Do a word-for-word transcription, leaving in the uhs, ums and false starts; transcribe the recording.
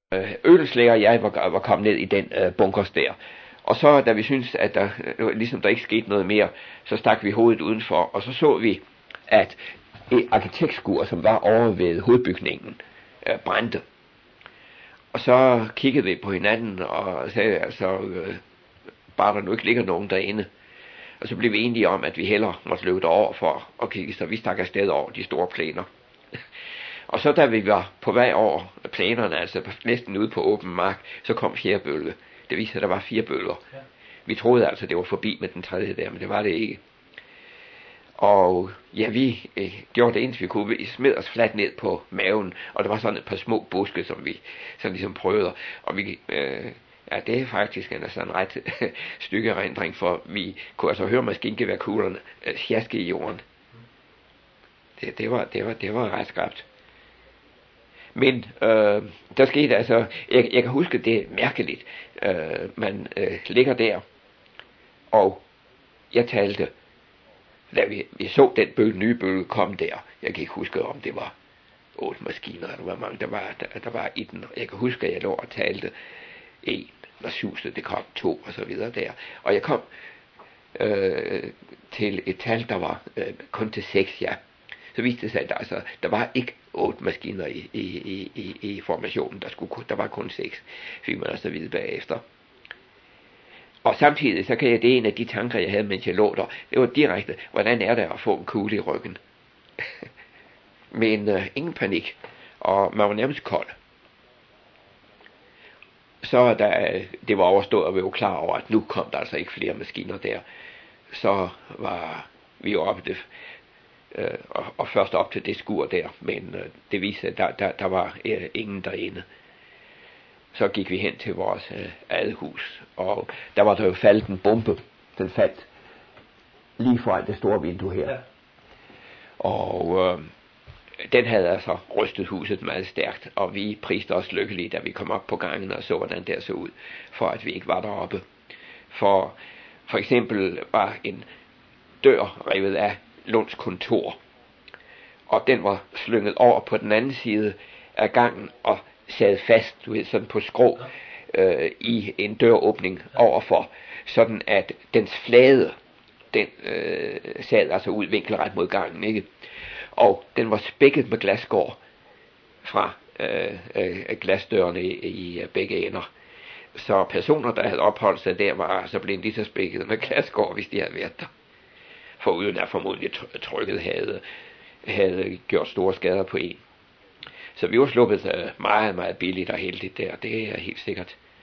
Øh, Ødelslæger og jeg var, var kommet ned i den øh, bunkers der. Og så da vi syntes, at der øh, ligesom der ikke skete noget mere, så stak vi hovedet udenfor, og så så vi, at et arkitektskur, som var over ved hovedbygningen, øh, brændte. Og så kiggede vi på hinanden og sagde, altså, øh, bare der nu ikke ligger nogen derinde. Og så blev vi enige om, at vi hellere måtte løbe derover for at kigge, så vi stak afsted over de store plæner. Og så da vi var på vej over plænerne, altså næsten ude på åben mark, så kom fjerde bølge. Det viste, at der var fire bølger. Ja. Vi troede altså, det var forbi med den tredje der, men det var det ikke. Og ja, vi øh, gjorde det eneste vi kunne. Vi smed os fladt ned på maven, og der var sådan et par små buske, som vi sådan ligesom prøvede. Og vi, øh, ja, det er faktisk en sådan ret stykke erindring, for vi kunne altså høre maskingeværkuglerne øh, sjaske i jorden. Det, det, var, det, var, det var ret skarpt. Men øh, der skete altså, jeg, jeg kan huske, det er mærkeligt. Øh, man øh, ligger der, og jeg talte, da vi, vi så den bølge, nye bølge kom der. Jeg kan ikke huske, om det var otte maskiner, eller hvor mange der var, der, der var i den. Jeg kan huske, at jeg lå og talte en, når syvste det kom, to, og så videre der. Og jeg kom øh, til et tal, der var øh, kun til seks, ja. Så viste det sig, at der, altså, der var ikke otte maskiner i, i, i, i formationen. Der, skulle, der var kun seks, fik man altså vide bagefter. Og samtidig, så kan jeg, det er en af de tanker, jeg havde, mens jeg lå der. Det var direkte, hvordan er det at få en kugle i ryggen? Men uh, ingen panik, og man var nærmest kold. Så da det var overstået, og vi var klar over, at nu kom der altså ikke flere maskiner der, så var vi jo oppe det, øh, og, og først op til det skur der, men øh, det viste, at der, der, der var øh, ingen derinde. Så gik vi hen til vores øh, adhus, og der var der jo faldet en bombe. Den faldt lige foran det store vindue her. Ja. Og øh, den havde altså rystet huset meget stærkt, og vi priste os lykkelige, da vi kom op på gangen og så, hvordan det så ud, for at vi ikke var deroppe. For for eksempel var en dør revet af Lunds kontor, og den var slynget over på den anden side af gangen og sad fast, du ved, sådan på skrå øh, i en døråbning overfor, sådan at dens flade, den øh, sad altså ud vinkelret mod gangen, ikke? Og den var spækket med glasskår fra øh, øh, glasdørene i, i begge ender. Så personer, der havde opholdt sig der, var altså blevet lige så spækket med glasskår, hvis de havde været der. For uden at formodentlig trykket havde, havde gjort store skader på en. Så vi var sluppet meget, meget billigt og heldigt der, det er helt sikkert.